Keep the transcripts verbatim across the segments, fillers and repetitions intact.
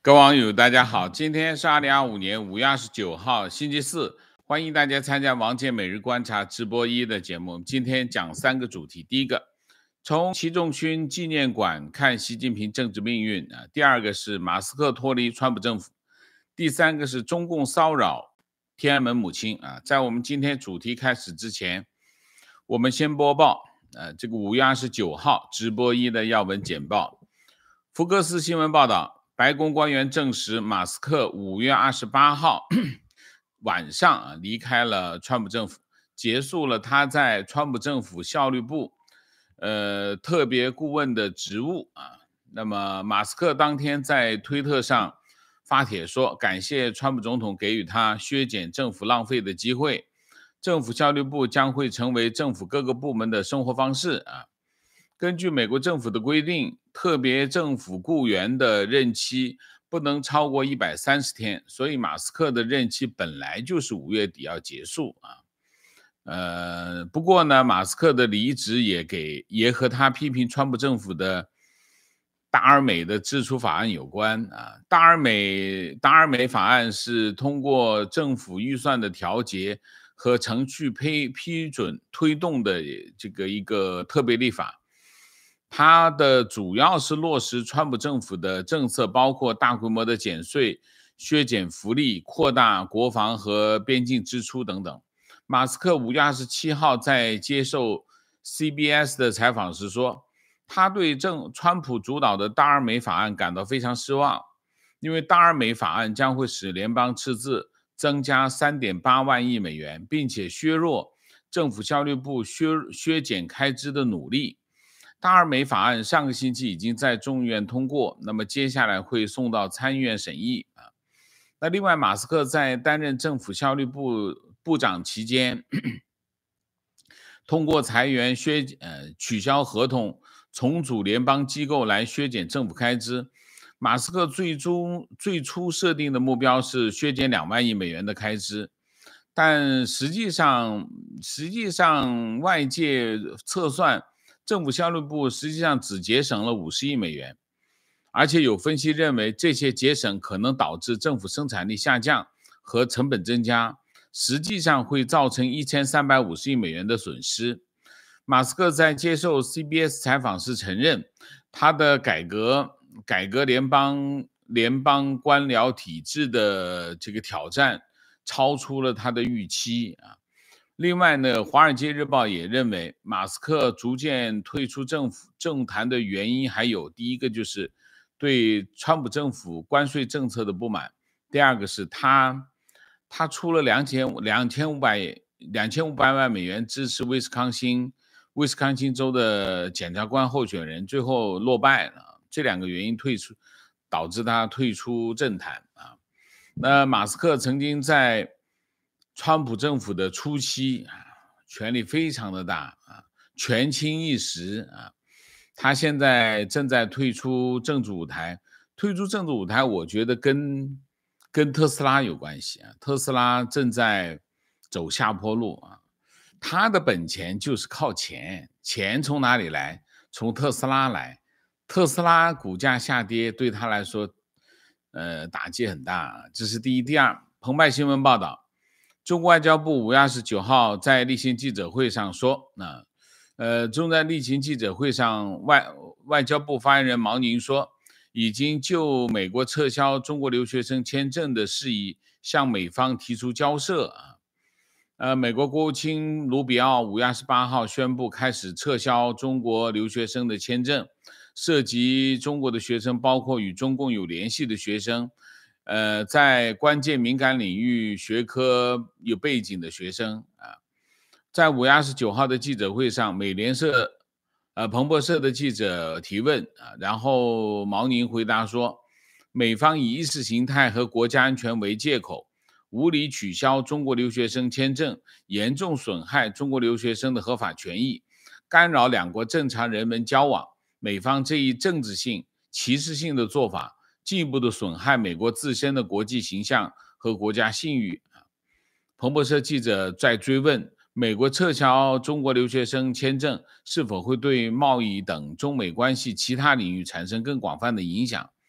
各位网友，大家好，今天是二零二五年五月二十九号，星期四，欢迎大家参加王健每日观察直播一的节目。今天讲三个主题，第一个，从习仲勋纪念馆看习近平政治命运啊；第二个是马斯克脱离川普政府；第三个是中共骚扰天安门母亲啊。在我们今天主题开始之前，我们先播报呃这个五月二十九号直播一的要闻简报。福克斯新闻报道，白宫官员证实，马斯克五月二十八号晚上啊离开了川普政府，结束了他在川普政府效率部呃特别顾问的职务啊。那么马斯克当天在推特上发帖说，感谢川普总统给予他削减政府浪费的机会，政府效率部将会成为政府各个部门的生活方式啊。根据美国政府的规定，特别政府雇员的任期不能超过一百三十天，所以马斯克的任期本来就是五月底要结束啊。呃，不过呢，马斯克的离职也给也和他批评川普政府的大而美的支出法案有关啊。大而美大而美法案是通过政府预算的调节和程序批批准推动的这个一个特别立法。它的主要是落实川普政府的政策，包括大规模的减税、削减福利、扩大国防和边境支出等等。马斯克五月二十七号在接受 C B S 的采访时说，他对政川普主导的大而美法案感到非常失望，因为大而美法案将会使联邦赤字增加 三点八万亿美元，并且削弱政府效率部削削减开支的努力。大而美法案上个星期已经在众议院通过，那么接下来会送到参议院审议啊。那另外，马斯克在担任政府效率部部长期间，通过裁员、削呃取消合同、重组联邦机构来削减政府开支。马斯克最终最初设定的目标是削减两万亿美元的开支，但实际上实际上外界测算，政府效率部实际上只节省了五十亿美元，而且有分析认为，这些节省可能导致政府生产力下降和成本增加，实际上会造成一千三百五十亿美元的损失。马斯克在接受 C B S 采访时承认，他的改革改革联邦联邦官僚体制的这个挑战超出了他的预期啊。另外呢，《华尔街日报》也认为，马斯克逐渐退出政府政坛的原因还有第一个就是对川普政府关税政策的不满，第二个是他他出了两千两千五百两千五百万美元支持威斯康星威斯康星州的检察官候选人，最后落败了，这两个原因退出导致他退出政坛啊。那马斯克曾经在川普政府的初期啊，权力非常的大啊，权倾一时啊。他现在正在退出政治舞台，退出政治舞台，我觉得跟跟特斯拉有关系啊。特斯拉正在走下坡路啊，他的本钱就是靠钱，钱从哪里来？从特斯拉来。特斯拉股价下跌对他来说，呃，打击很大啊，这是第一。第二，澎湃新闻报道，中国外交部五月二十九号在例行记者会上说，那呃，中在例行记者会上，外外交部发言人毛宁说，已经就美国撤销中国留学生签证的事宜向美方提出交涉啊。呃，美国国务卿卢比奥五月二十八号宣布开始撤销中国留学生的签证，涉及中国的学生包括与中共有联系的学生，呃，在关键敏感领域学科有背景的学生啊。在五月二十九号的记者会上，美联社呃彭博社的记者提问啊，然后毛宁回答说，美方以意识形态和国家安全为借口，无理取消中国留学生签证，严重损害中国留学生的合法权益，干扰两国正常人文交往。美方这一政治性、歧视性的做法，进一步的损害美国自身的国际形象和国家信誉。彭博社记者在追问，美国撤销中国留学生签证是否会对贸易等中美关系其他领域产生更广泛的影响？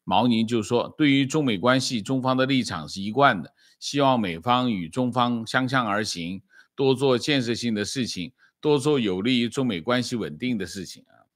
毛宁就说，对于中美关系，中方的立场是一贯的，希望美方与中方相向而行，多做建设性的事情，多做有利于中美关系稳定的事情啊。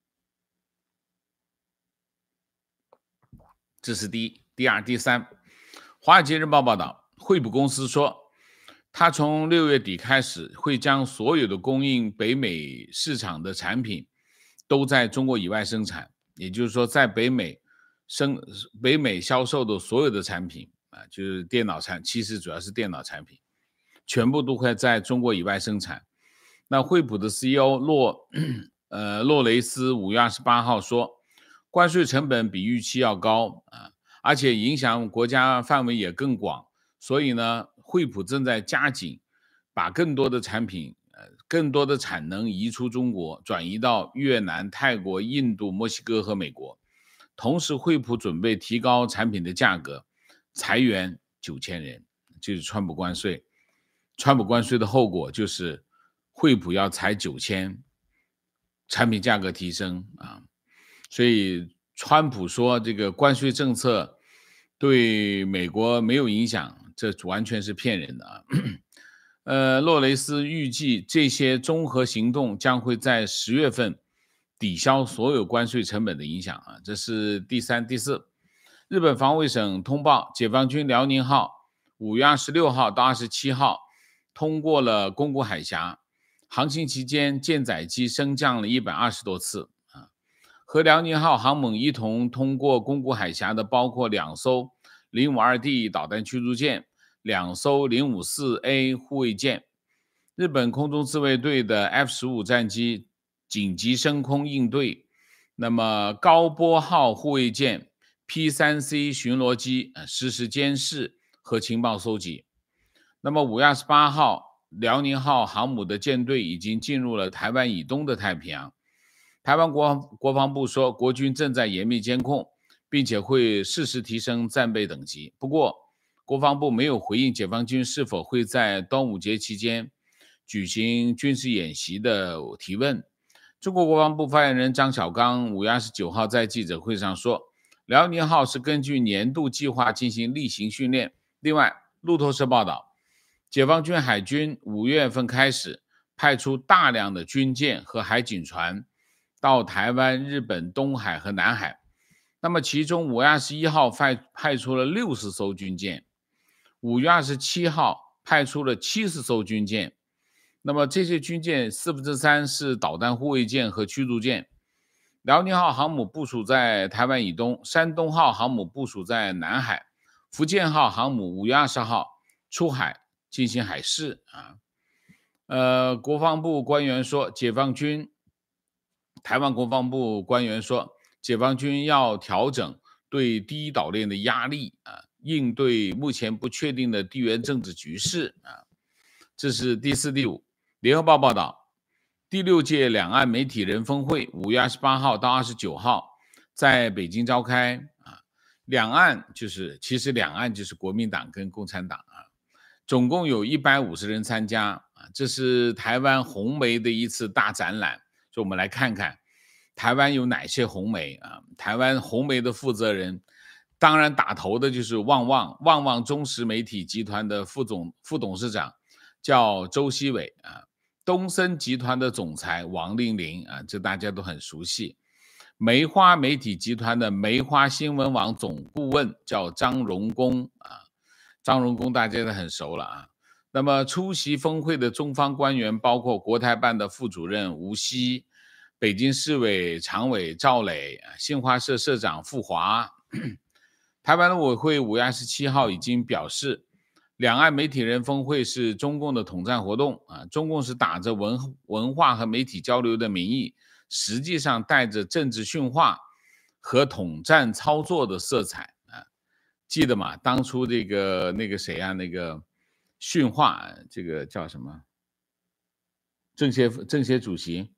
这是第一。第二、第三，《华尔街日报》报道，惠普公司说，他从六月底开始会将所有的供应北美市场的产品都在中国以外生产，也就是说，在北美生北美销售的所有的产品啊，就是电脑产，其实主要是电脑产品，全部都会在中国以外生产。那惠普的 C E O 洛呃洛雷斯五月二十八号说，关税成本比预期要高啊，而且影响国家范围也更广，所以呢，惠普正在加紧把更多的产品、呃、更多的产能移出中国，转移到越南、泰国、印度、墨西哥和美国。同时，惠普准备提高产品的价格，裁员九千人，就是川普关税。川普关税的后果就是惠普要裁九千，产品价格提升啊。所以川普说这个关税政策对美国没有影响，这完全是骗人的啊。呃，洛雷斯预计这些综合行动将会在十月份抵消所有关税成本的影响啊。这是第三、第四。日本防卫省通报，解放军辽宁号五月二十六号到二十七号通过了宫古海峡，航行期间舰载机升降了一百二十多次。和辽宁号航母一同通过宫古海峡的包括两艘 零五二 D 导弹驱逐舰、两艘 零五四 A 护卫舰。日本空中自卫队的 F 十五 战机紧急升空应对，那么高波号护卫舰、P 三 C 巡逻机实施监视和情报收集。那么五月二十八号，辽宁号航母的舰队已经进入了台湾以东的太平洋。台湾国国防部说，国军正在严密监控，并且会适时提升战备等级。不过，国防部没有回应解放军是否会在端午节期间举行军事演习的提问。中国国防部发言人张小刚五月二十九号在记者会上说，辽宁号是根据年度计划进行例行训练。另外，路透社报道，解放军海军五月份开始派出大量的军舰和海警船到台湾、日本东海和南海。那么其中五月二十一号派派出了六十艘军舰，五月二十七号派出了七十艘军舰。那么这些军舰四分之三是导弹护卫舰和驱逐舰。辽宁号航母部署在台湾以东，山东号航母部署在南海，福建号航母五月二十号出海进行海试啊。呃，国防部官员说，解放军台湾国防部官员说，解放军要调整对第一岛链的压力啊，应对目前不确定的地缘政治局势啊。这是第四、第五。联合报报道，第六届两岸媒体人峰会五月二十八号到二十九号在北京召开啊。两岸就是其实两岸就是国民党跟共产党啊，总共有一百五十人参加啊。这是台湾红媒的一次大展览。所以我们来看看台湾有哪些红媒啊？台湾红媒的负责人，当然打头的就是旺旺旺旺中时媒体集团的副总副董事长叫周锡伟啊，东森集团的总裁王令麟啊，这大家都很熟悉。梅花媒体集团的梅花新闻网总顾问叫张荣恭啊，张荣恭大家都很熟了啊。那么出席峰会的中方官员包括国台办的副主任吴希、北京市委常委赵磊、新华社社长傅华。台湾陆委会五月二十七号已经表示，两岸媒体人峰会是中共的统战活动啊，中共是打着文文化和媒体交流的名义，实际上带着政治训话和统战操作的色彩啊。记得吗？当初这个那个谁啊，那个训话，这个叫什么？政协政协主席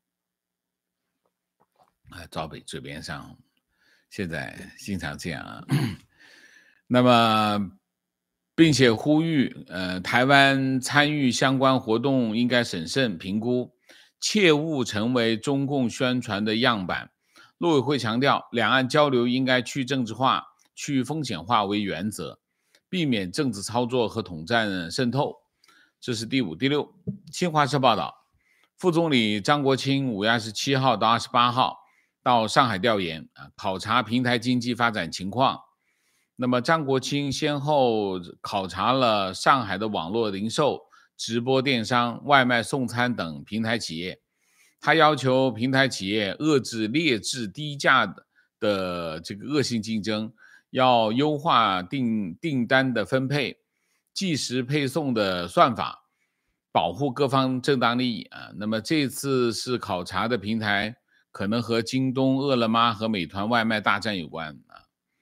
啊，赵北嘴边上，现在经常这样啊。那么，并且呼吁，呃，台湾参与相关活动应该审慎评估，切勿成为中共宣传的样板。陆委会强调，两岸交流应该去政治化， 去风险化为原则，避免政治操作和统战渗透。这是第五。第六，新华社报道，副总理张国清五月二十七号到二十八号到上海调研，考察平台经济发展情况。那么张国清先后考察了上海的网络零售、直播电商、外卖送餐等平台企业，他要求平台企业遏制劣质低价的的这个恶性竞争，要优化订订单的分配、即时配送的算法，保护各方正当利益啊。那么这次是考察的平台可能和京东、饿了么和美团外卖大战有关啊。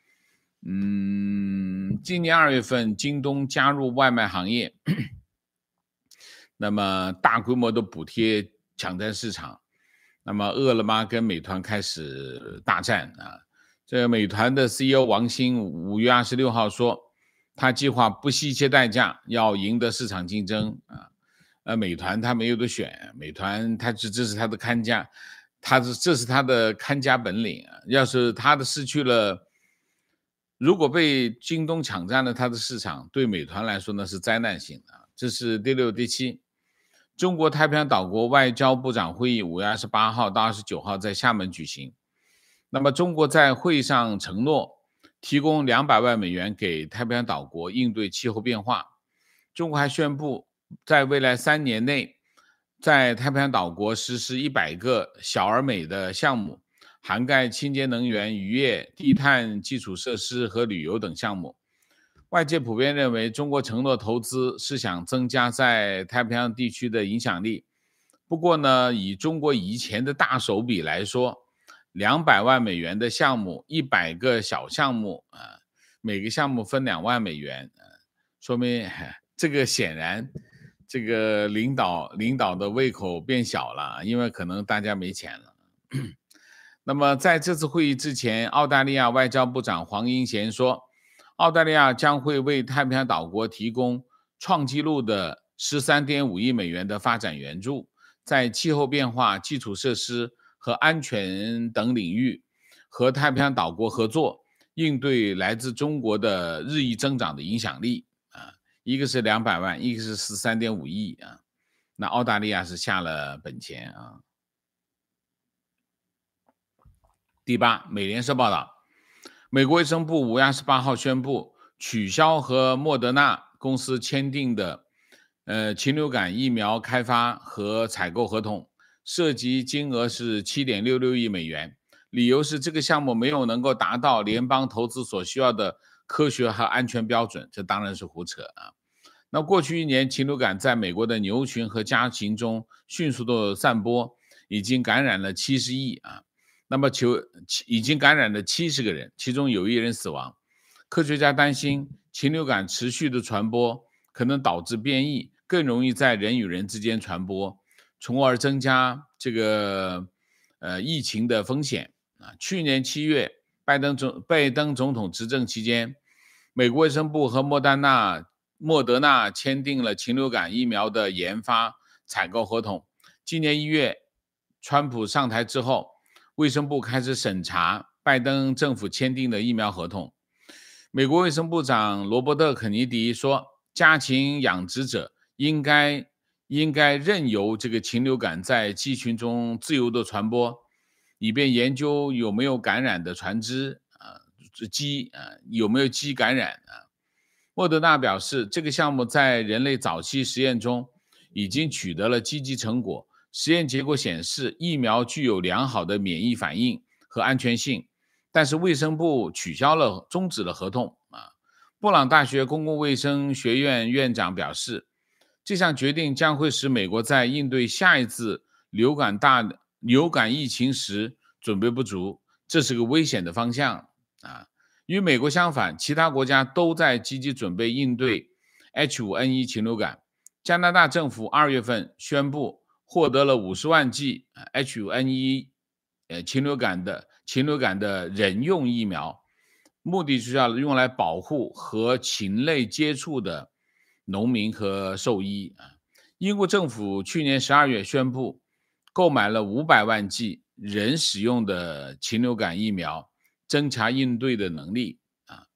嗯，今年二月份，京东加入外卖行业，那么大规模的补贴抢占市场。那么饿了么跟美团开始大战啊。这个美团的 C E O 王兴五月二十六号说，他计划不惜一切代价要赢得市场竞争啊。呃，美团他没有得选，美团他这这是他的看家，他是这是他的看家本领啊。要是他的失去了。如果被京东抢占了它的市场，对美团来说呢是灾难性的。这是第六。第七，中国太平洋岛国外交部长会议五月二十八号到二十九号在厦门举行。那么中国在会议上承诺提供两百万美元给太平洋岛国应对气候变化。中国还宣布在未来三年内在太平洋岛国实施一百个小而美的项目，涵盖清洁能源、渔业、低碳基础设施和旅游等项目。外界普遍认为，中国承诺投资是想增加在太平洋地区的影响力。不过呢，以中国以前的大手笔来说，两百万美元的项目，一百个小项目啊，每个项目分两万美元，说明这个显然，这个领导领导的胃口变小了，因为可能大家没钱了。那么在这次会议之前，澳大利亚外交部长黄英贤说，澳大利亚将会为太平洋岛国提供创纪录的 十三点五亿美元的发展援助，在气候变化、基础设施和安全等领域和太平洋岛国合作，应对来自中国的日益增长的影响力啊。一个是两百万，一个是 十三点五亿啊。那澳大利亚是下了本钱啊。第八，美联社报道，美国卫生部五月二十八号宣布取消和莫德纳公司签订的呃禽流感疫苗开发和采购合同，涉及金额是 七点六六亿美元。理由是这个项目没有能够达到联邦投资所需要的科学和安全标准，这当然是胡扯啊。那过去一年，禽流感在美国的牛群和家禽中迅速的散播，已经感染了七十亿啊。那么求已经感染了七十个人，其中有一人死亡。科学家担心禽流感持续的传播可能导致变异，更容易在人与人之间传播，从而增加这个呃疫情的风险啊。去年七月，拜登总拜登总统执政期间，美国卫生部和莫丹纳莫德纳签订了禽流感疫苗的研发采购合同。今年一月，川普上台之后，卫生部开始审查拜登政府签订的疫苗合同。美国卫生部长罗伯特·肯尼迪说，家禽养殖者应该应该任由这个禽流感在鸡群中自由的传播，以便研究有没有感染的传枝啊，鸡啊有没有鸡感染啊。莫德纳表示，这个项目在人类早期实验中已经取得了积极成果。实验结果显示，疫苗具有良好的免疫反应和安全性，但是卫生部取消了、终止了合同啊。布朗大学公共卫生学院院长表示，这项决定将会使美国在应对下一次流感大流感疫情时准备不足，这是个危险的方向啊。与美国相反，其他国家都在积极准备应对 H 五 N 一 禽流感。加拿大政府二月份宣布，获得了五十万剂 H 五 N 一 呃禽流感的禽流感的人用疫苗，目的是要用来保护和禽类接触的农民和兽医啊。英国政府去年十二月宣布购买了五百万剂人使用的禽流感疫苗，增强应对的能力啊。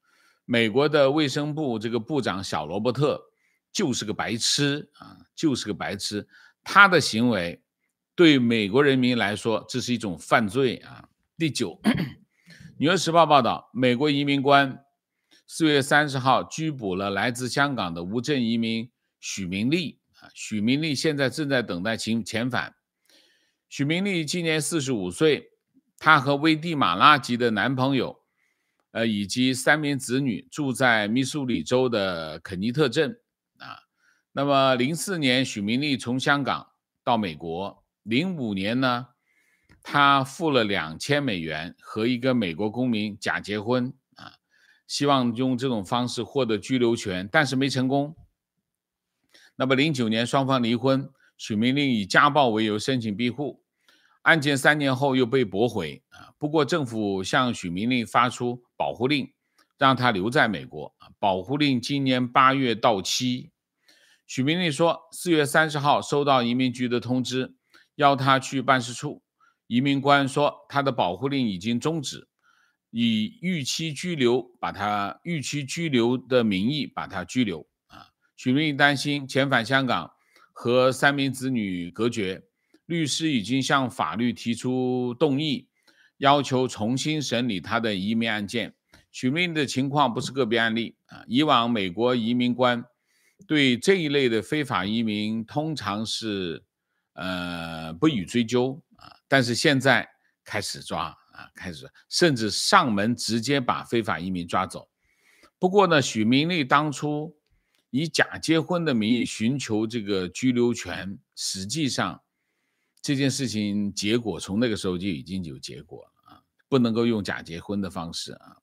美国的卫生部这个部长小罗伯特就是个白痴啊，就是个白痴。他的行为对美国人民来说，这是一种犯罪啊。第九，《纽约时报》报道，美国移民官四月三十号拘捕了来自香港的无证移民许明利啊，许明利现在正在等待遣返。许明利今年四十五岁，他和危地马拉籍的男朋友，呃，以及三名子女住在密苏里州的肯尼特镇啊。那么，零四年许明利从香港到美国，零五年呢，他付了两千美元和一个美国公民假结婚啊，希望用这种方式获得居留权，但是没成功。那么，零九年双方离婚。许明利以家暴为由申请庇护，案件三年后又被驳回啊。不过政府向许明利发出保护令，让他留在美国。保护令今年八月到期。许明利说，四月三十号收到移民局的通知，要他去办事处。移民官说，他的保护令已经终止，以预期居留把他预期居留的名义把他拘留啊。许明利担心遣返香港和三名子女隔绝，律师已经向法律提出动议，要求重新审理他的移民案件。许明利的情况不是个别案例啊，以往美国移民官对这一类的非法移民通常是呃不予追究啊，但是现在开始抓啊，开始甚至上门直接把非法移民抓走。不过呢，许明利当初以假结婚的名义寻求这个居留权，实际上这件事情结果从那个时候就已经有结果了啊，不能够用假结婚的方式啊。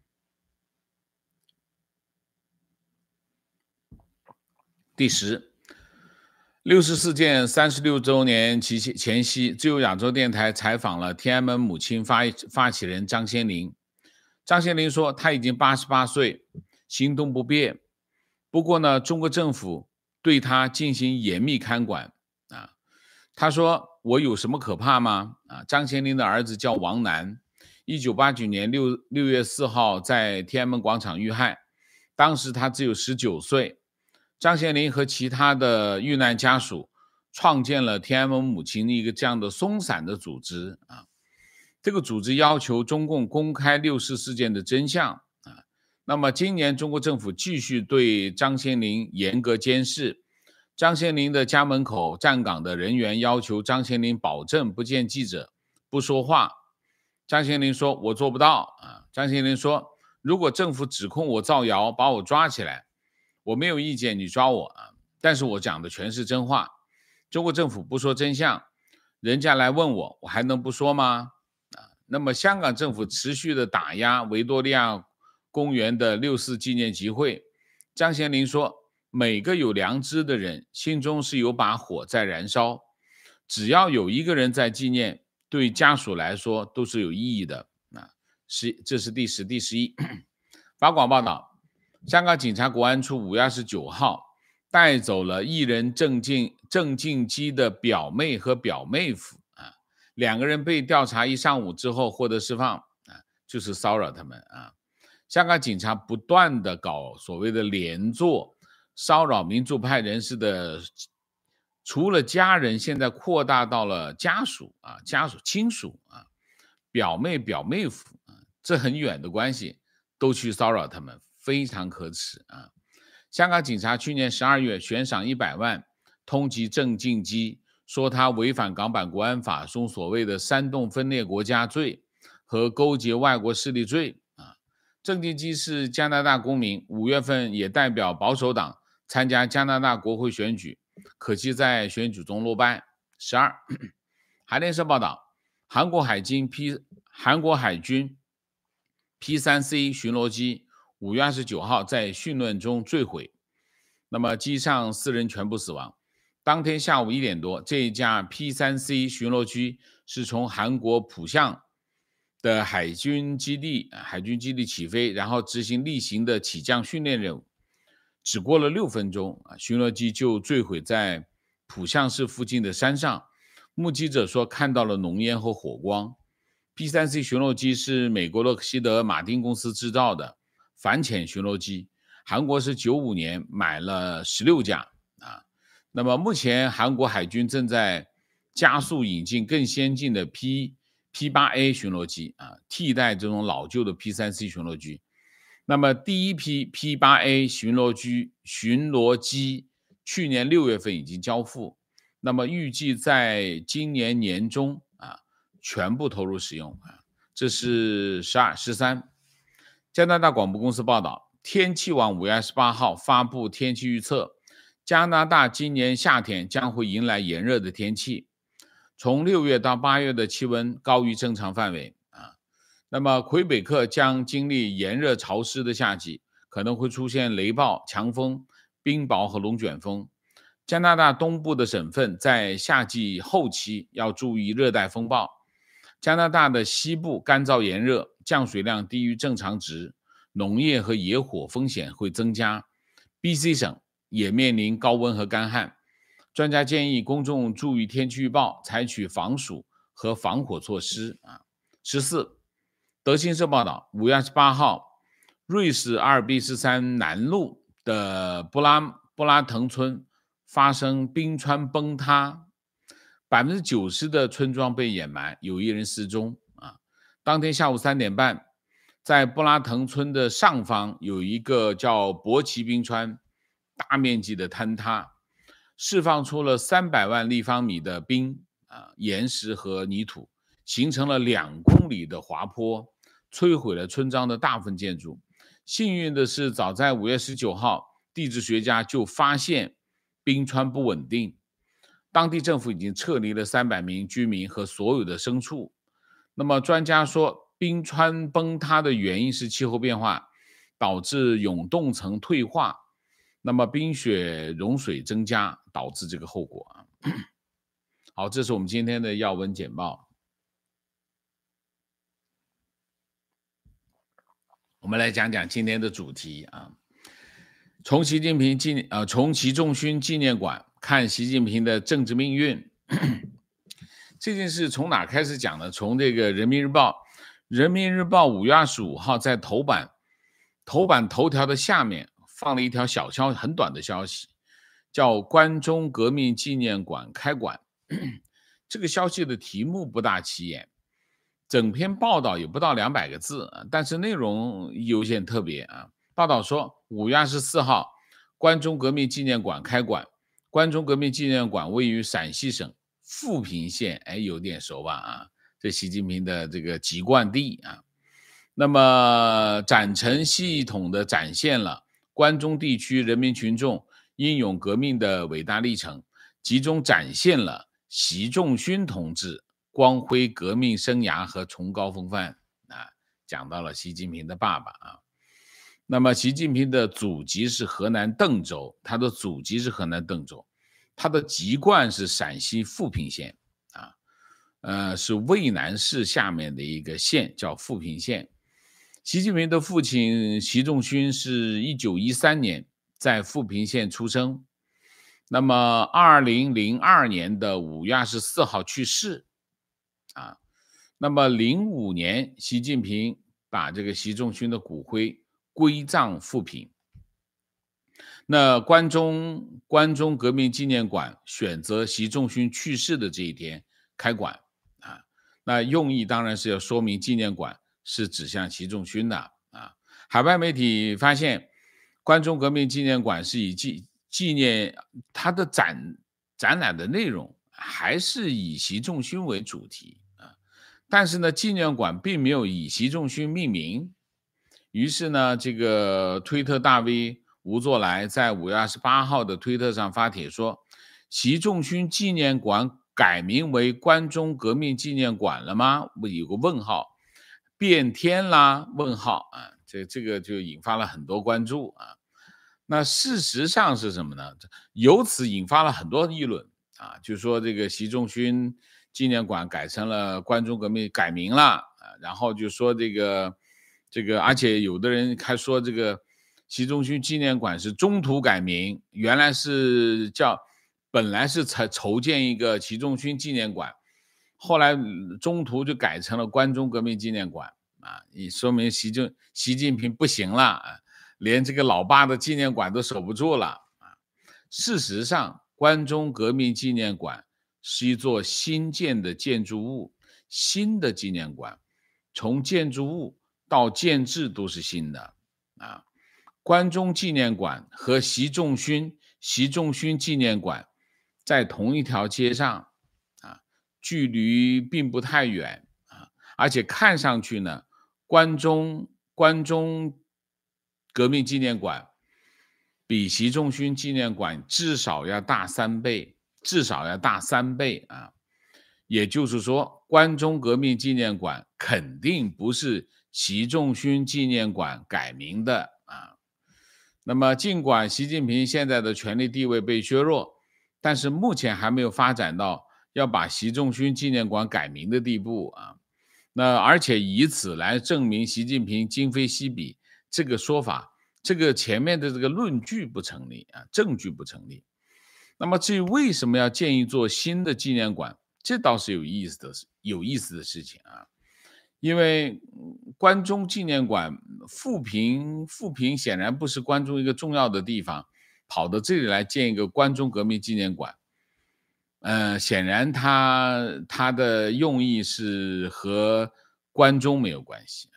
第十，六十四届三十六周年前夕，自由亚洲电台采访了天安门母亲发发起人张先林。张先林说，他已经八十八岁，行动不便。不过呢，中国政府对他进行严密看管啊。他说：“我有什么可怕吗？”啊，张先林的儿子叫王楠，一九八九年六六月四号在天安门广场遇害，当时他只有十九岁。张先林和其他的遇难家属创建了天安门母亲一个这样的松散的组织啊。这个组织要求中共公开六四事件的真相。那么今年中国政府继续对张先林严格监视，张先林的家门口站岗的人员要求张先林保证不见记者，不说话。张先林说，我做不到啊。张先林说，如果政府指控我造谣，把我抓起来，我没有意见，你抓我啊，但是我讲的全是真话。中国政府不说真相，人家来问我，我还能不说吗？啊，那么香港政府持续的打压维多利亚公园的六四纪念集会，张先林说，每个有良知的人心中是有把火在燃烧，只要有一个人在纪念，对家属来说都是有意义的啊。是，这是第十、第十一。法广报道，香港警察国安处五月二十九号带走了艺人郑敬郑敬基的表妹和表妹夫啊，两个人被调查一上午之后获得释放啊，就是骚扰他们啊。香港警察不断的搞所谓的连坐，骚扰民主派人士的，除了家人，现在扩大到了家属啊，家属亲属啊，表妹表妹夫啊，这很远的关系都去骚扰他们，非常可耻啊。香港警察去年十二月悬赏一百万通缉郑敬基，说他违反港版国安法中所谓的煽动分裂国家罪和勾结外国势力罪。郑敬基是加拿大公民，五月份也代表保守党参加加拿大国会选举，可惜在选举中落败。十二，韩联社报道，韩国海军 P 韩国海军 P 三 C 巡逻机五月二十九号在训练中坠毁，那么机上四人全部死亡。当天下午一点多，这一架 P 三 C 巡逻机是从韩国浦项的海军基地海军基地起飞，然后执行例行的起降训练任务。只过了六分钟，巡逻机就坠毁在浦项市附近的山上。目击者说看到了浓烟和火光。P 三 C 巡逻机是美国洛克希德马丁公司制造的， 反潜巡逻机，韩国是九五年买了十六架啊。那么目前韩国海军正在加速引进更先进的 P P 八 A 巡逻机啊，替代这种老旧的 P 三 C 巡逻机。那么第一批 P 八 A 巡逻机巡逻机去年六月份已经交付，那么预计在今年年中啊全部投入使用啊。这是十二、十三。加拿大广播公司报道，天气网五月二十八号发布天气预测，加拿大今年夏天将会迎来炎热的天气，从六月到八月的气温高于正常范围啊。那么魁北克将经历炎热潮湿的夏季，可能会出现雷暴、强风、冰雹和龙卷风。加拿大东部的省份在夏季后期要注意热带风暴。加拿大的西部干燥炎热，降水量低于正常值，农业和野火风险会增加。B C 省也面临高温和干旱。专家建议公众注意天气预报，采取防暑和防火措施啊。十四，德新社报道，五月二十八号，瑞士阿尔卑斯山南麓的布拉布拉滕村发生冰川崩塌，百分之九十的村庄被掩埋，有一人失踪啊。当天下午三点半，在布拉滕村的上方有一个叫博奇冰川，大面积的坍塌，释放出了三百万立方米的冰啊、岩石和泥土，形成了两公里的滑坡，摧毁了村庄的大部分建筑。幸运的是，早在五月十九号，地质学家就发现冰川不稳定。当地政府已经撤离了三百名居民和所有的牲畜。那么专家说，冰川崩塌的原因是气候变化导致永冻层退化，那么冰雪融水增加导致这个后果啊。好，这是我们今天的要闻简报。我们来讲讲今天的主题啊，从习近平纪呃从习仲勋纪念馆看习近平的政治命运。这件事从哪开始讲呢？从这个人民日报，人民日报五月二十五号在头版头版头条的下面放了一条小消息，很短的消息，叫关中革命纪念馆开馆。这个消息的题目不大起眼，整篇报道也不到两百个字，但是内容有些特别啊。报道说，五月二十四号，关中革命纪念馆开馆。关中革命纪念馆位于陕西省富平县，哎，有点熟吧啊？这习近平的这个籍贯地啊。那么展陈系统的展现了关中地区人民群众英勇革命的伟大历程，集中展现了习仲勋同志光辉革命生涯和崇高风范啊，讲到了习近平的爸爸啊。那么习近平的祖籍是河南邓州，他的祖籍是河南邓州，他的籍贯是陕西富平县啊，呃，是渭南市下面的一个县，叫富平县。习近平的父亲习仲勋是一九一三年在富平县出生，那么二零零二年的五月二十四号去世啊。那么零五年，习近平把这个习仲勋的骨灰归葬富平。那关中关中革命纪念馆选择习仲勋去世的这一天开馆啊，那用意当然是要说明纪念馆是指向习仲勋的啊。海外媒体发现，关中革命纪念馆是以纪纪念它的展展览的内容还是以习仲勋为主题啊，但是呢，纪念馆并没有以习仲勋命名。于是呢，这个推特大 V 吴作来在五月二十八号的推特上发帖说，习仲勋纪念馆改名为关中革命纪念馆了吗？有个问号，变天啦？问号啊，这这个就引发了很多关注啊。那事实上是什么呢？由此引发了很多议论啊，就说这个习仲勋纪念馆改成了关中革命，改名了啊，然后就说这个这个，而且有的人还说这个习仲勋纪念馆是中途改名，原来是叫本来是才筹建一个习仲勋纪念馆，后来中途就改成了关中革命纪念馆啊，你说明习近习近平不行了啊，连这个老爸的纪念馆都守不住了啊。事实上，关中革命纪念馆是一座新建的建筑物，新的纪念馆，从建筑物到建制都是新的啊。关中纪念馆和习仲勋习仲勋纪念馆在同一条街上啊，距离并不太远啊，而且看上去呢，关中关中革命纪念馆比习仲勋纪念馆至少要大三倍，至少要大三倍啊。也就是说，关中革命纪念馆肯定不是习仲勋纪念馆改名的啊。那么，尽管习近平现在的权力地位被削弱，但是目前还没有发展到要把习仲勋纪念馆改名的地步啊。那而且以此来证明习近平今非昔比这个说法，这个前面的这个论据不成立啊，证据不成立。那么至于为什么要建一座新的纪念馆，这倒是有意思的有意思的事情啊。因为关中纪念馆富平富平显然不是关中一个重要的地方，跑到这里来建一个关中革命纪念馆，呃，显然他他的用意是和关中没有关系。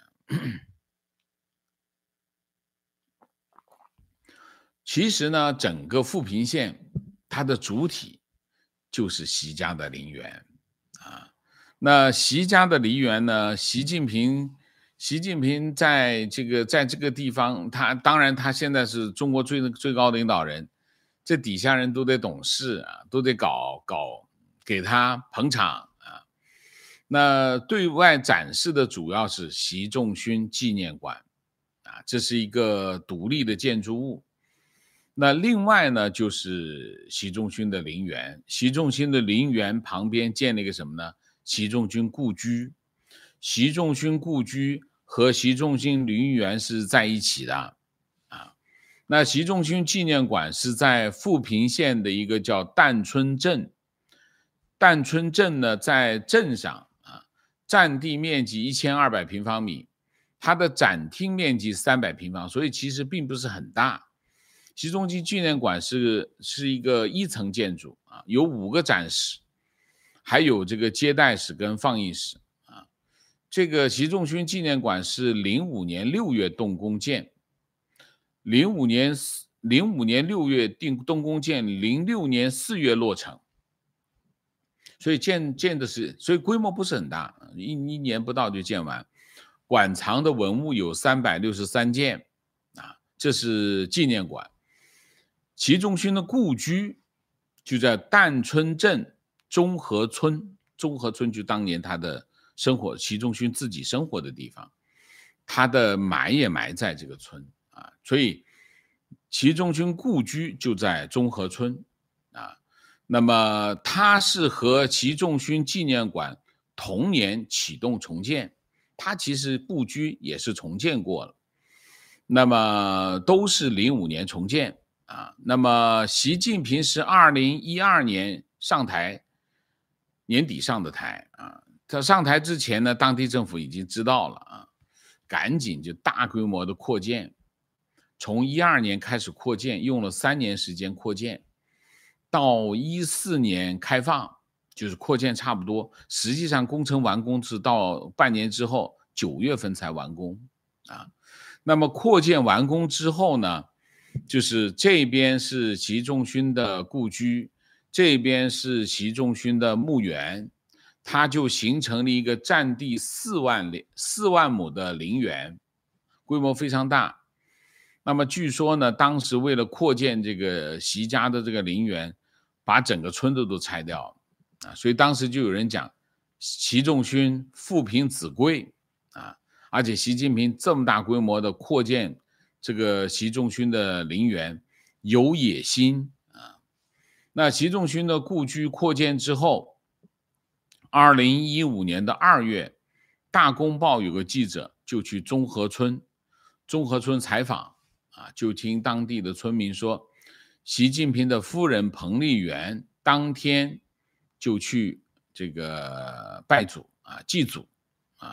其实呢，整个富平县它的主体就是习家的陵园啊。那习家的陵园呢，习近平习近平在这个在这个地方，他当然他现在是中国最最高领导人，这底下人都得懂事啊，都得搞搞给他捧场啊。那对外展示的主要是习仲勋纪念馆啊，这是一个独立的建筑物。那另外呢，就是习仲勋的陵园，习仲勋的陵园旁边建了一个什么呢？习仲勋故居。习仲勋故居和习仲勋陵园是在一起的啊。那习仲勋纪念馆是在富平县的一个叫淡春镇，淡春镇呢在镇上啊，占地面积一千二百平方米，它的展厅面积三百平方，所以其实并不是很大。习仲勋纪念馆是是一个一层建筑啊，有五个展室，还有这个接待室跟放映室啊。这个习仲勋纪念馆是零五年六月动工建，零五年零五年六月定动工建，零六年四月落成，所以建建的是，所以规模不是很大，一一年不到就建完。馆藏的文物有三百六十三件啊，这是纪念馆。习仲勋的故居就在淡春镇中和村，中和村就当年他的生活，习仲勋自己生活的地方，他的埋也埋在这个村啊，所以习仲勋故居就在中和村啊。那么他是和习仲勋纪念馆同年启动重建，他其实故居也是重建过了，那么都是零五年重建。啊，那么习近平是二零一二年上台，年底上的台啊。他上台之前呢，当地政府已经知道了啊，赶紧就大规模的扩建，从一二年开始扩建，用了三年时间扩建，到一四年开放，就是扩建差不多，实际上工程完工是到半年之后，九月份才完工啊。那么扩建完工之后呢？就是这边是习仲勋的故居，这边是习仲勋的墓园，它就形成了一个占地四万四万亩的陵园，规模非常大。那么据说呢，当时为了扩建这个习家的这个陵园，把整个村子都拆掉啊，所以当时就有人讲习仲勋父凭子贵啊，而且习近平这么大规模的扩建这个习仲勋的陵园有野心啊。那习仲勋的故居扩建之后，二零一五年的二月，大公报有个记者就去中和村，中和村采访啊，就听当地的村民说，习近平的夫人彭丽媛当天就去这个拜祖啊，祭祖啊。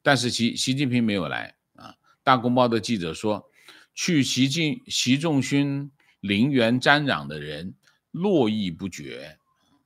但是习习近平没有来啊。大公报的记者说，去习近习仲勋陵园瞻仰的人络绎不绝。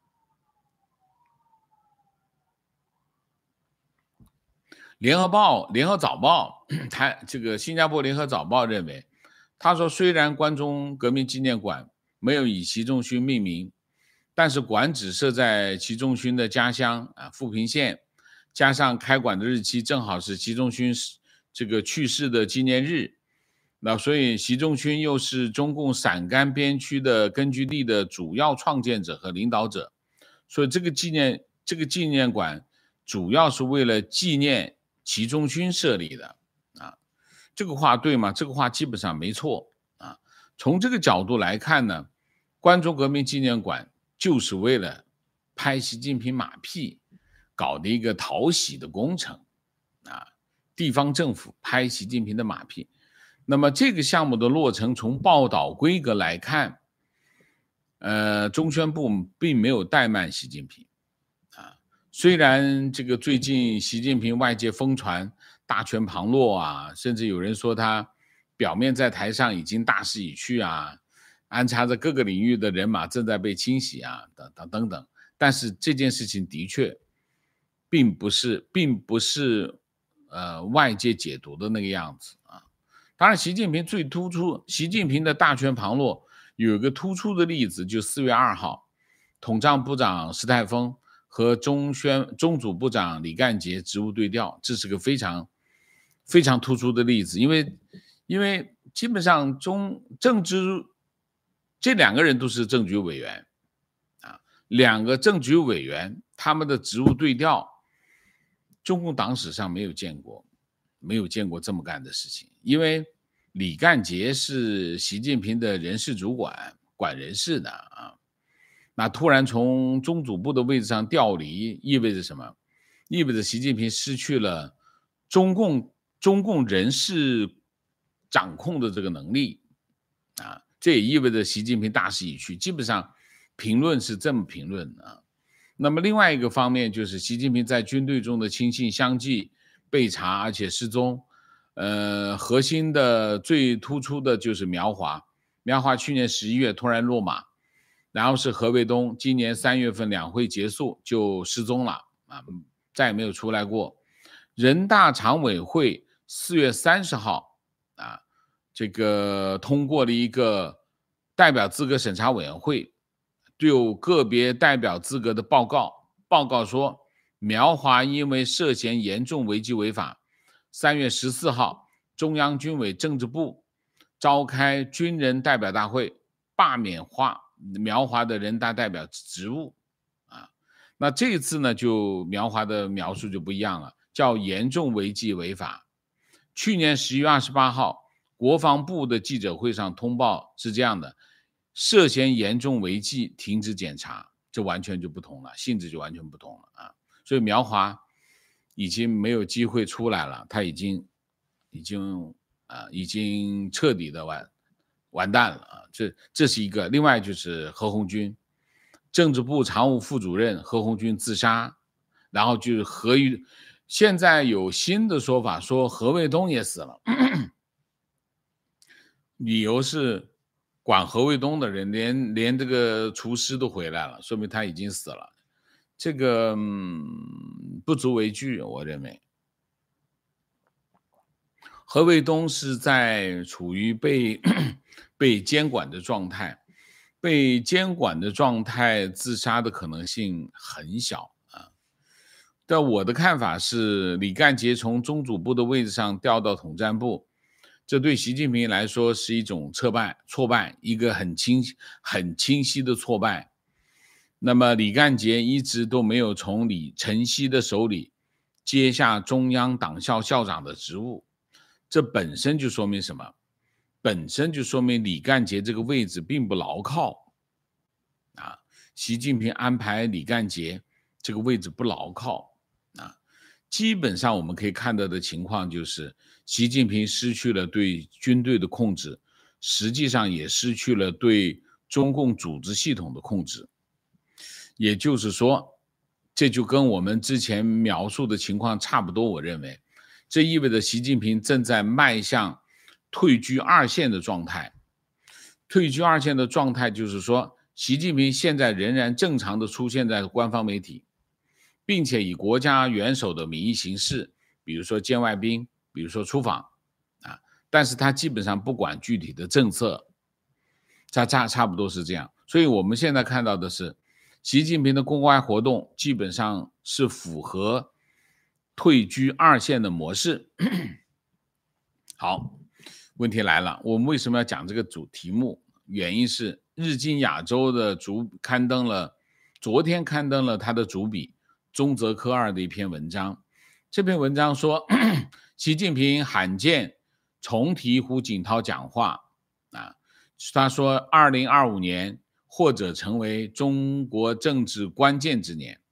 联合报、联合早报，台这个新加坡联合早报认为，他说虽然关中革命纪念馆没有以习仲勋命名，但是馆址设在习仲勋的家乡啊富平县，加上开馆的日期正好是习仲勋这个去世的纪念日，那所以习仲勋又是中共陕甘边区的根据地的主要创建者和领导者，所以这个纪念这个纪念馆主要是为了纪念习仲勋设立的啊。这个话对吗？这个话基本上没错啊。从这个角度来看呢，关中革命纪念馆就是为了拍习近平马屁搞的一个讨喜的工程啊，地方政府拍习近平的马屁。那么这个项目的落成，从报道规格来看，呃，中宣部并没有怠慢习近平啊。虽然这个最近习近平外界疯传大权旁落啊，甚至有人说他表面在台上已经大势已去啊，安插着各个领域的人马正在被清洗啊，等等等等。但是这件事情的确并不是，并不是呃外界解读的那个样子啊。当然，习近平最突出，习近平的大权旁落有一个突出的例子，就四月二号，统战部长施泰峰和中宣中组部长李干杰职务对调，这是个非常非常突出的例子，因为因为基本上中政治这两个人都是政局委员啊，两个政局委员他们的职务对调，中共党史上没有见过。没有见过这么干的事情，因为李干杰是习近平的人事主管，管人事的啊。那突然从中组部的位置上调离，意味着什么？意味着习近平失去了中共中共人事掌控的这个能力啊。这也意味着习近平大势已去。基本上评论是这么评论啊。那么另外一个方面就是习近平在军队中的亲信相继被查而且失踪，呃，核心的最突出的就是苗华，苗华去年十一月突然落马，然后是何卫东，今年三月份两会结束就失踪了啊，再也没有出来过。人大常委会四月三十号啊，这个通过了一个代表资格审查委员会对有个别代表资格的报告，报告说苗华因为涉嫌严重违纪违法，三月十四号，中央军委政治部召开军人代表大会，罢免华苗华的人大代表职务啊。那这次呢，就苗华的描述就不一样了，叫严重违纪违法。去年十一月二十八号，国防部的记者会上通报是这样的，涉嫌严重违纪，停止检查，这完全就不同了，性质就完全不同了啊。所以苗华已经没有机会出来了，他已经已经啊、呃、已经彻底的完完蛋了啊！这这是一个。另外就是何鸿钧，政治部常务副主任何鸿钧自杀，然后就是何于，现在有新的说法说何卫东也死了，理由是管何卫东的人连连这个厨师都回来了，说明他已经死了。这个、嗯、不足为惧，我认为。何卫东是在处于被被监管的状态，被监管的状态自杀的可能性很小啊。但我的看法是，李干杰从中组部的位置上调到统战部，这对习近平来说是一种挫败，挫败，一个很清很清晰的挫败。那么李干杰一直都没有从李晨曦的手里接下中央党校校长的职务，这本身就说明什么？本身就说明李干杰这个位置并不牢靠啊。习近平安排李干杰这个位置不牢靠啊。基本上我们可以看到的情况就是，习近平失去了对军队的控制，实际上也失去了对中共组织系统的控制。也就是说，这就跟我们之前描述的情况差不多，我认为这意味着习近平正在迈向退居二线的状态。退居二线的状态就是说，习近平现在仍然正常的出现在官方媒体，并且以国家元首的名义行事，比如说见外宾，比如说出访啊，但是他基本上不管具体的政策，差差差不多是这样。所以我们现在看到的是，习近平的公开活动基本上是符合退居二线的模式。好，问题来了，我们为什么要讲这个主题目？原因是日经亚洲的主刊登了，昨天刊登了他的主笔中泽科二的一篇文章。这篇文章说，习近平罕见重提胡锦涛讲话啊，他说二零二五年或者成为中国政治关键之年。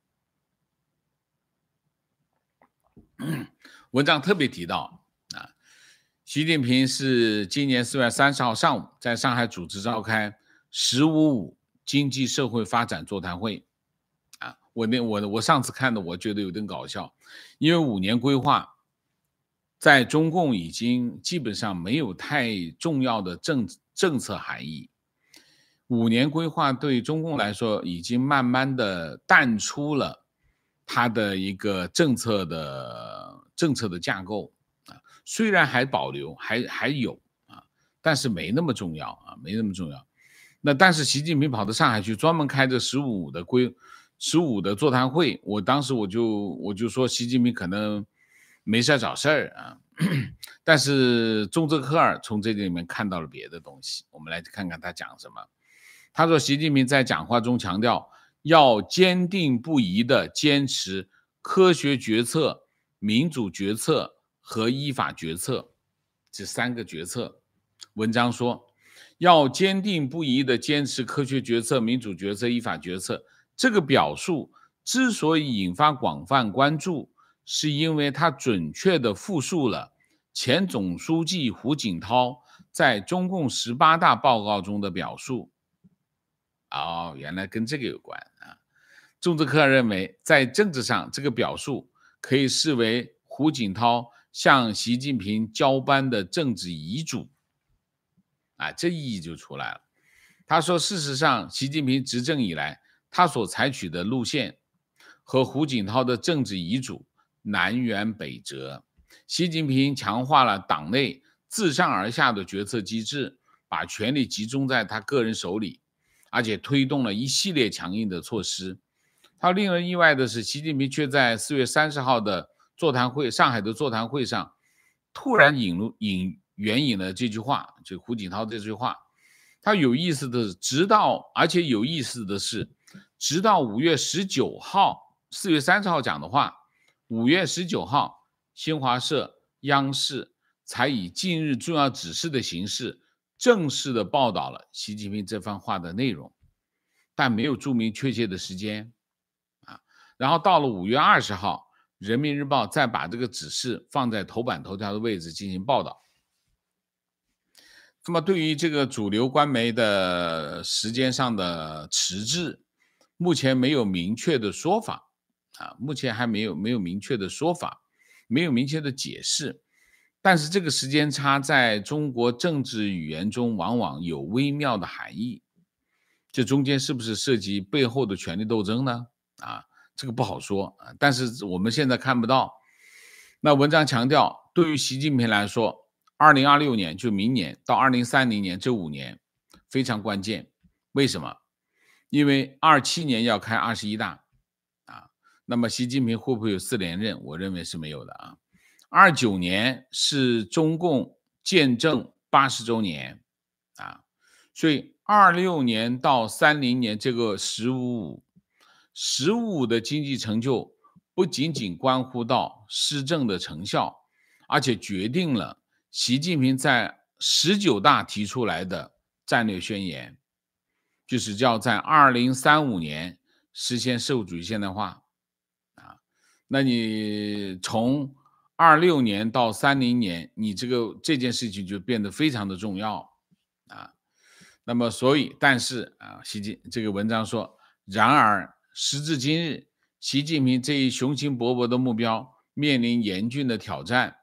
文章特别提到啊，习近平是今年四月三十号上午在上海主持召开“十五五”经济社会发展座谈会啊，我那我我上次看的我觉得有点搞笑，因为五年规划在中共已经基本上没有太重要的政政策含义。五年规划对中共来说已经慢慢的淡出了它的一个政策的政策的架构啊，虽然还保留还还有啊，但是没那么重要啊，没那么重要。那但是习近平跑到上海去专门开这十五的规十五的座谈会，我当时我就我就说习近平可能没事找事儿啊，但是中泽科二从这里面看到了别的东西，我们来看看他讲什么。他说习近平在讲话中强调，要坚定不移地坚持科学决策、民主决策和依法决策这三个决策。文章说，要坚定不移地坚持科学决策、民主决策、依法决策，这个表述之所以引发广泛关注，是因为它准确地复述了前总书记胡锦涛在中共十八大报告中的表述。哦，原来跟这个有关啊。中泽科二认为，在政治上，这个表述可以视为胡锦涛向习近平交班的政治遗嘱啊，这意义就出来了。他说，事实上，习近平执政以来，他所采取的路线和胡锦涛的政治遗嘱南辕北辙。习近平强化了党内自上而下的决策机制，把权力集中在他个人手里，而且推动了一系列强硬的措施。他令人意外的是，习近平却在四月三十号的座谈会，上海的座谈会上，突然引入引援引了这句话，就胡锦涛这句话。他有意思的是，直到而且有意思的是，直到五月十九号，四月三十号讲的话，五月十九号，新华社、央视才以近日重要指示的形式正式的报道了习近平这番话的内容，但没有注明确切的时间啊。然后到了五月二十号，人民日报再把这个指示放在头版头条的位置进行报道。那么对于这个主流官媒的时间上的迟滞，目前没有明确的说法啊，目前还没有没有明确的说法，没有明确的解释。但是这个时间差在中国政治语言中往往有微妙的含义，这中间是不是涉及背后的权力斗争呢？啊，这个不好说啊，但是我们现在看不到。那文章强调，对于习近平来说，二零二六年就明年到二零三零年这五年非常关键。为什么？因为二七年要开二十一大啊，那么习近平会不会有四连任？我认为是没有的啊。二九年是中共建政八十周年啊，所以二六年到三零年这个十五五十五五的经济成就不仅仅关乎到施政的成效，而且决定了习近平在十九大提出来的战略宣言，就是要在二零三五年实现社会主义现代化啊。那你从二六年到三零年，你这个这件事情就变得非常的重要啊。那么所以，但是啊，习近这个文章说，然而时至今日，习近平这一雄心勃勃的目标面临严峻的挑战，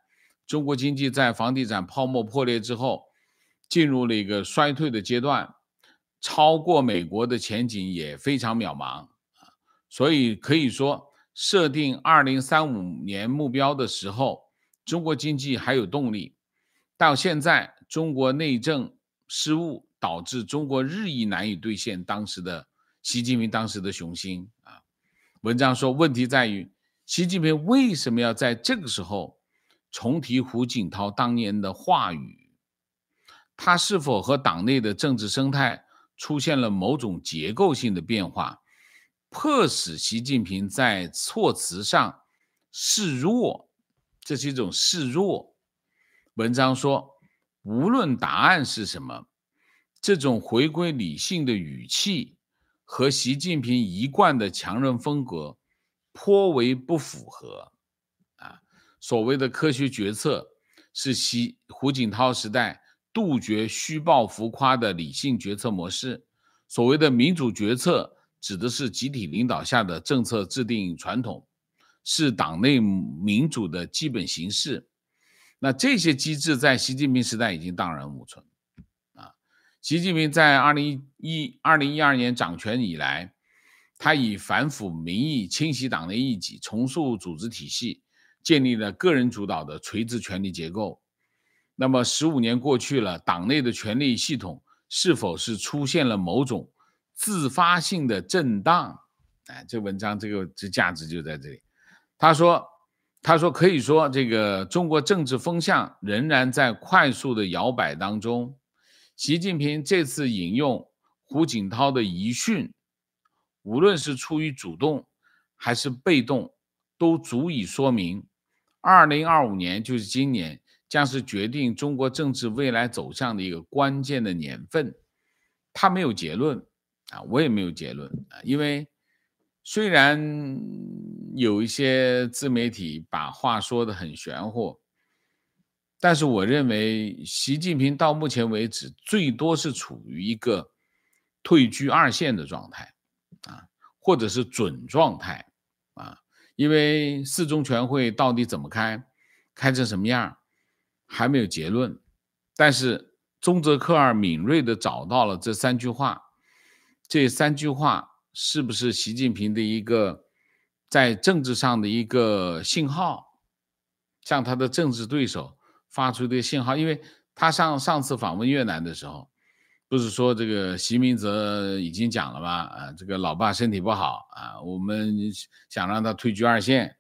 中国经济在房地产泡沫破裂之后，进入了一个衰退的阶段，超过美国的前景也非常渺茫。所以可以说，设定二零三五年目标的时候，中国经济还有动力。到现在，中国内政失误，导致中国日益难以兑现当时的习近平当时的雄心啊。文章说，问题在于习近平为什么要在这个时候重提胡锦涛当年的话语？他是否和党内的政治生态出现了某种结构性的变化，迫使习近平在措辞上示弱？这是一种示弱。文章说，无论答案是什么，这种回归理性的语气和习近平一贯的强人风格颇为不符合。啊，所谓的科学决策是习胡锦涛时代杜绝虚报浮夸的理性决策模式，所谓的民主决策指的是集体领导下的政策制定传统，是党内民主的基本形式。那这些机制在习近平时代已经荡然无存啊！习近平在二零一二年掌权以来，他以反腐民意、清洗党内异己、重塑组织体系，建立了个人主导的垂直权力结构。那么十五年过去了，党内的权力系统是否是出现了某种自发性的震荡？哎，这文章这个这价值就在这里。他说。他说，可以说这个中国政治风向仍然在快速的摇摆当中。习近平这次引用胡锦涛的遗训，无论是出于主动还是被动，都足以说明二零二五年，就是今年，将是决定中国政治未来走向的一个关键的年份。他没有结论啊，我也没有结论啊，因为虽然有一些自媒体把话说得很玄乎，但是我认为习近平到目前为止最多是处于一个退居二线的状态啊，或者是准状态啊，因为四中全会到底怎么开，开成什么样还没有结论。但是中泽克二敏锐地找到了这三句话，这三句话是不是习近平的一个在政治上的一个信号，向他的政治对手发出的信号？因为他上上次访问越南的时候，不是说这个习明泽已经讲了吗？啊，这个老爸身体不好啊，我们想让他退居二线。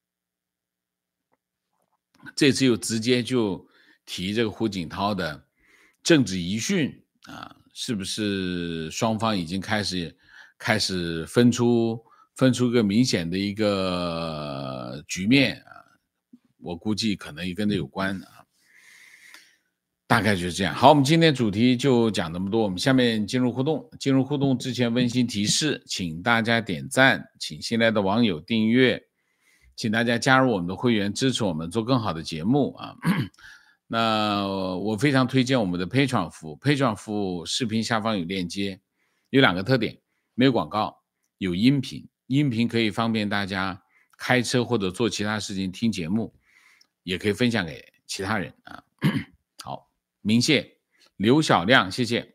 这次又直接就提这个胡锦涛的政治遗训啊，是不是双方已经开始开始分出分出个明显的一个局面啊？我估计可能也跟这有关啊。大概就是这样。好，我们今天主题就讲这么多，我们下面进入互动。进入互动之前温馨提示，请大家点赞，请新来的网友订阅，请大家加入我们的会员，支持我们做更好的节目啊。那我非常推荐我们的 Patreon 服务 ，Patreon 服务视频下方有链接，有两个特点，没有广告，有音频，音频可以方便大家开车或者做其他事情听节目，也可以分享给其他人啊。好，明谢刘小亮，谢谢。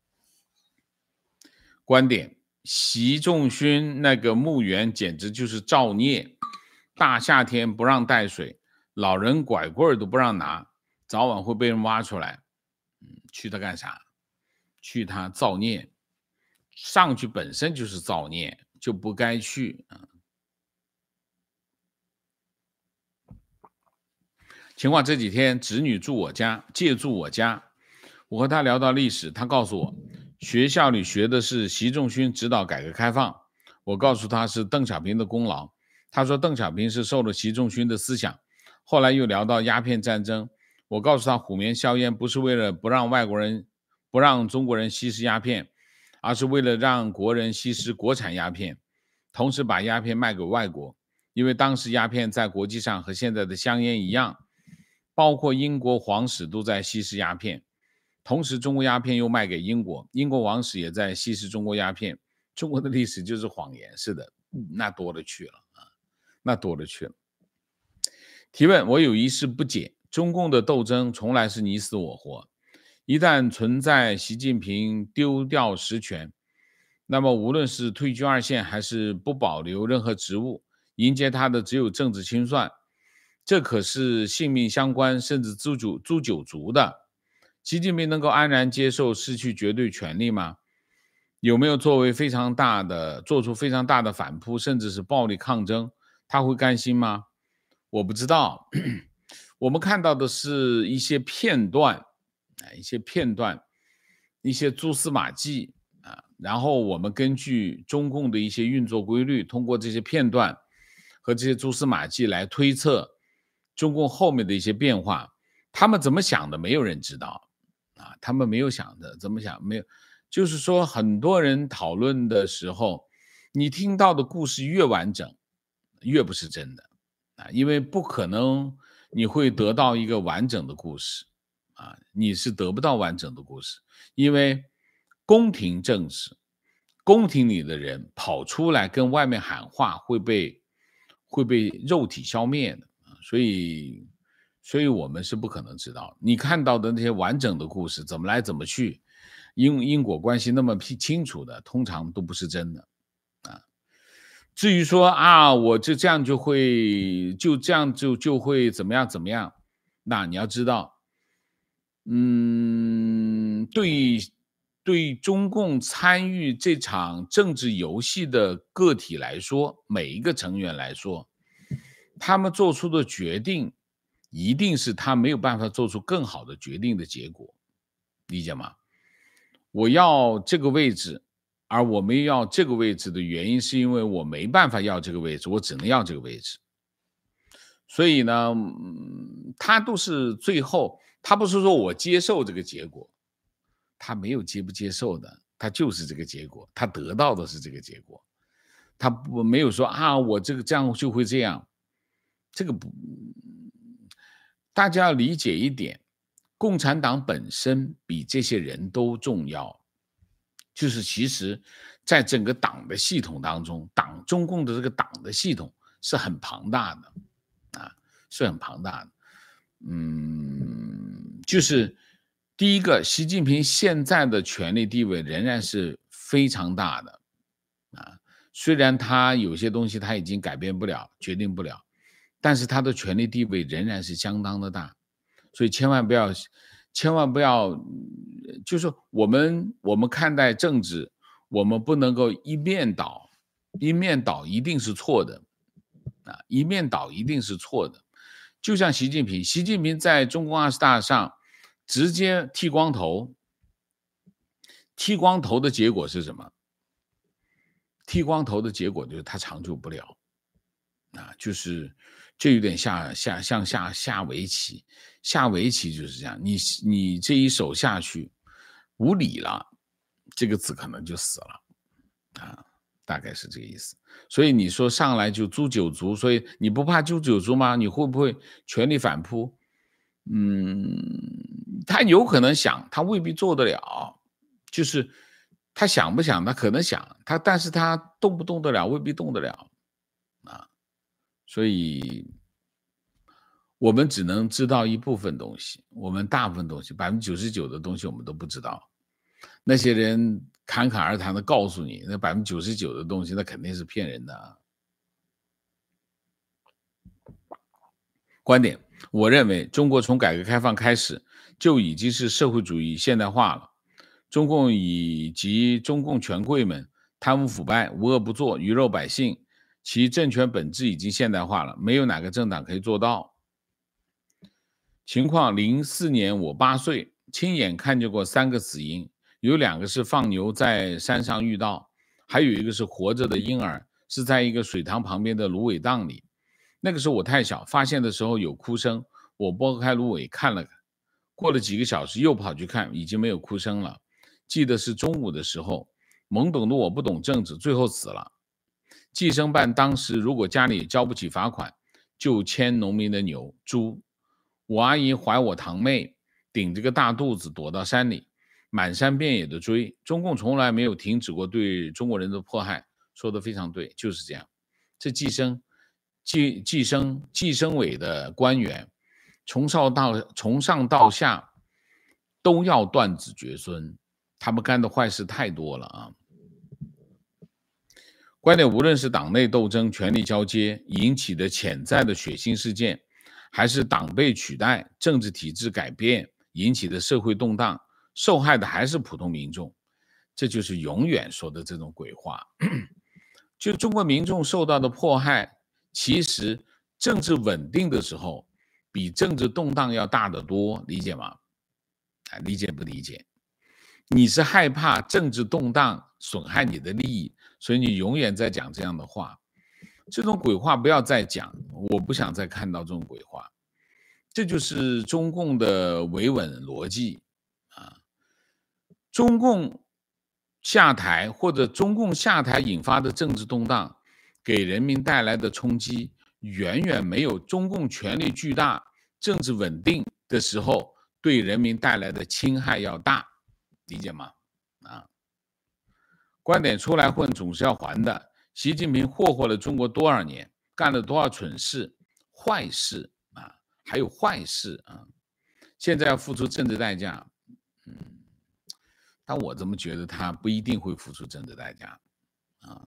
观点：习仲勋那个墓园简直就是造孽，大夏天不让带水，老人拐棍都不让拿，早晚会被人挖出来。嗯，去他干啥？去他造孽，上去本身就是造孽，就不该去。嗯，情况这几天侄女住我家，借住我家，我和她聊到历史，她告诉我学校里学的是习仲勋指导改革开放，我告诉她是邓小平的功劳，她说邓小平是受了习仲勋的思想。后来又聊到鸦片战争，我告诉她虎棉硝烟不是为了不让外国人不让中国人吸食鸦片，而是为了让国人吸食国产鸦片，同时把鸦片卖给外国，因为当时鸦片在国际上和现在的香烟一样，包括英国皇室都在吸食鸦片，同时中国鸦片又卖给英国，英国王室也在吸食中国鸦片。中国的历史就是谎言似的，那多了去了啊，那多了去了。提问：我有一事不解， 中共的斗争从来是你死我活，一旦存在习近平丢掉实权，那么无论是退居二线还是不保留任何职务，迎接他的只有政治清算，这可是性命相关甚至诛九诛九族的。习近平能够安然接受失去绝对权力吗？有没有作为非常大的做出非常大的反扑，甚至是暴力抗争，他会甘心吗？我不知道。我们看到的是一些片段，一些片段，一些蛛丝马迹啊，然后我们根据中共的一些运作规律，通过这些片段和这些蛛丝马迹来推测中共后面的一些变化。他们怎么想的，没有人知道啊，他们没有想的，怎么想没有。就是说，很多人讨论的时候，你听到的故事越完整，越不是真的啊，因为不可能你会得到一个完整的故事啊，你是得不到完整的故事，因为宫廷政治，宫廷里的人跑出来跟外面喊话，会被会被肉体消灭的，所以，所以我们是不可能知道，你看到的那些完整的故事，怎么来怎么去。因因果关系那么清楚的，通常都不是真的啊。至于说啊，我就这样就会就这样就就会怎么样怎么样，那你要知道，嗯，对对中共参与这场政治游戏的个体来说，每一个成员来说，他们做出的决定，一定是他没有办法做出更好的决定的结果，理解吗？我要这个位置，而我没要这个位置的原因是因为我没办法要这个位置，我只能要这个位置。所以呢，嗯，他都是最后，他不是说我接受这个结果，他没有接不接受的，他就是这个结果，他得到的是这个结果，他不没有说啊，我这个这样就会这样，这个不，大家要理解一点，共产党本身比这些人都重要。就是其实在整个党的系统当中，党中共的这个党的系统是很庞大的啊，是很庞大的。嗯，就是第一个，习近平现在的权力地位仍然是非常大的啊，虽然他有些东西他已经改变不了，决定不了，但是他的权力地位仍然是相当的大，所以千万不要千万不要，就是说我们我们看待政治，我们不能够一面倒，一面倒一定是错的啊，一面倒一定是错的。就像习近平，习近平在中共二十大上直接剃光头，剃光头的结果是什么？剃光头的结果就是他长久不了啊，就是这有点下下向下下围棋，下围棋就是这样，你你这一手下去无理了，这个字可能就死了啊，大概是这个意思。所以你说上来就诛九族，所以你不怕诛九族吗？你会不会全力反扑？嗯，他有可能想，他未必做得了，就是他想不想，他可能想，他但是他动不动得了，未必动得了啊。所以我们只能知道一部分东西，我们大部分东西百分之九十九的东西我们都不知道。那些人侃侃而谈的告诉你，那百分之九十九的东西，那肯定是骗人的啊。观点，我认为中国从改革开放开始就已经是社会主义现代化了。中共以及中共权贵们贪污腐败、无恶不作、鱼肉百姓，其政权本质已经现代化了，没有哪个政党可以做到。情况零四年我八岁，亲眼看见过三个死婴，有两个是放牛在山上遇到，还有一个是活着的婴儿，是在一个水塘旁边的芦苇荡里。那个时候我太小，发现的时候有哭声，我拨开芦苇看了看，过了几个小时又跑去看，已经没有哭声了。记得是中午的时候，懵懂的我不懂政治，最后死了。计生办当时如果家里交不起罚款，就牵农民的牛猪。我阿姨怀我堂妹，顶着个大肚子躲到山里，满山遍野的追。中共从来没有停止过对中国人的迫害，说的非常对，就是这样。这计生计计生计生委的官员从上到从上到下都要断子绝孙，他们干的坏事太多了啊。观点，无论是党内斗争、权力交接引起的潜在的血腥事件，还是党被取代、政治体制改变引起的社会动荡，受害的还是普通民众。这就是永远说的这种鬼话。就中国民众受到的迫害，其实政治稳定的时候比政治动荡要大得多，理解吗？理解不理解？你是害怕政治动荡损害你的利益，所以你永远在讲这样的话。这种鬼话不要再讲，我不想再看到这种鬼话。这就是中共的维稳逻辑啊！中共下台或者中共下台引发的政治动荡，给人民带来的冲击，远远没有中共权力巨大、政治稳定的时候对人民带来的侵害要大，理解吗？啊，观点出来混总是要还的。习近平霍霍了中国多少年，干了多少蠢事、坏事啊，还有坏事啊，现在要付出政治代价。嗯，但我怎么觉得他不一定会付出政治代价啊？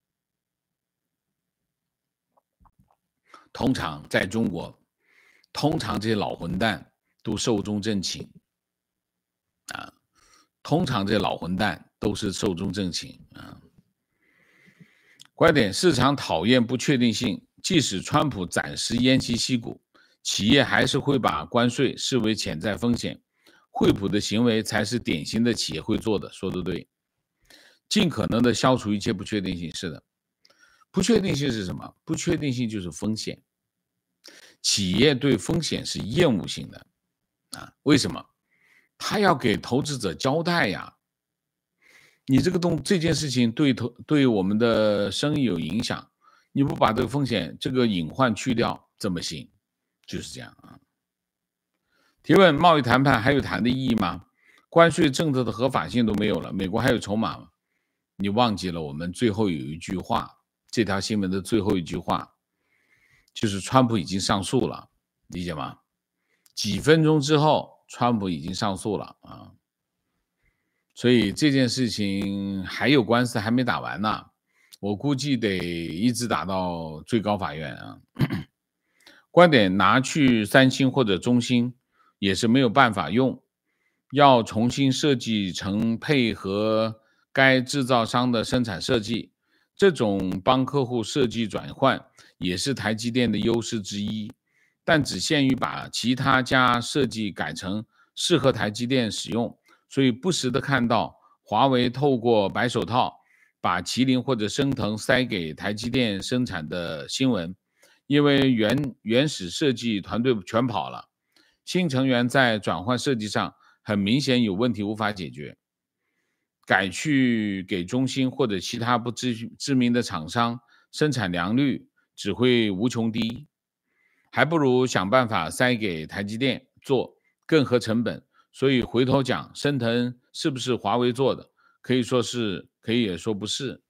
通常在中国，通常这些老混蛋都寿终正寝啊，通常这些老混蛋都是寿终正寝啊。观点，市场讨厌不确定性，即使川普暂时偃旗息鼓，企业还是会把关税视为潜在风险。惠普的行为才是典型的企业会做的，说得对。尽可能的消除一切不确定性，是的。不确定性是什么？不确定性就是风险。企业对风险是厌恶性的啊，为什么？他要给投资者交代呀。你这个动这件事情对投对我们的生意有影响，你不把这个风险这个隐患去掉怎么行？就是这样啊。提问：贸易谈判还有谈的意义吗？关税政策的合法性都没有了，美国还有筹码吗？你忘记了我们最后有一句话，这条新闻的最后一句话就是川普已经上诉了，理解吗？几分钟之后川普已经上诉了啊。所以这件事情还有官司还没打完呢，我估计得一直打到最高法院啊。观点，拿去三星或者中兴也是没有办法用，要重新设计成配合该制造商的生产设计，这种帮客户设计转换也是台积电的优势之一，但只限于把其他家设计改成适合台积电使用。所以不时的看到华为透过白手套把麒麟或者升腾塞给台积电生产的新闻，因为原原始设计团队全跑了，新成员在转换设计上很明显有问题无法解决，改去给中兴或者其他不知知名的厂商生产良率只会无穷低，还不如想办法塞给台积电做，更合成本。所以回头讲升腾是不是华为做的，可以说是，可以也说不是。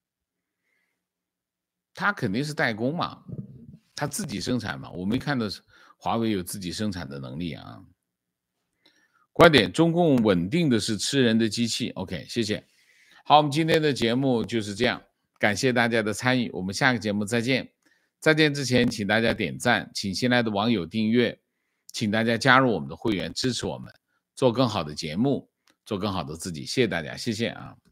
他肯定是代工嘛，他自己生产嘛，我没看到华为有自己生产的能力啊。观点，中共稳定的是吃人的机器。 OK， 谢谢。好，我们今天的节目就是这样，感谢大家的参与，我们下个节目再见。再见之前请大家点赞，请新来的网友订阅，请大家加入我们的会员支持我们做更好的节目，做更好的自己，谢谢大家，谢谢啊。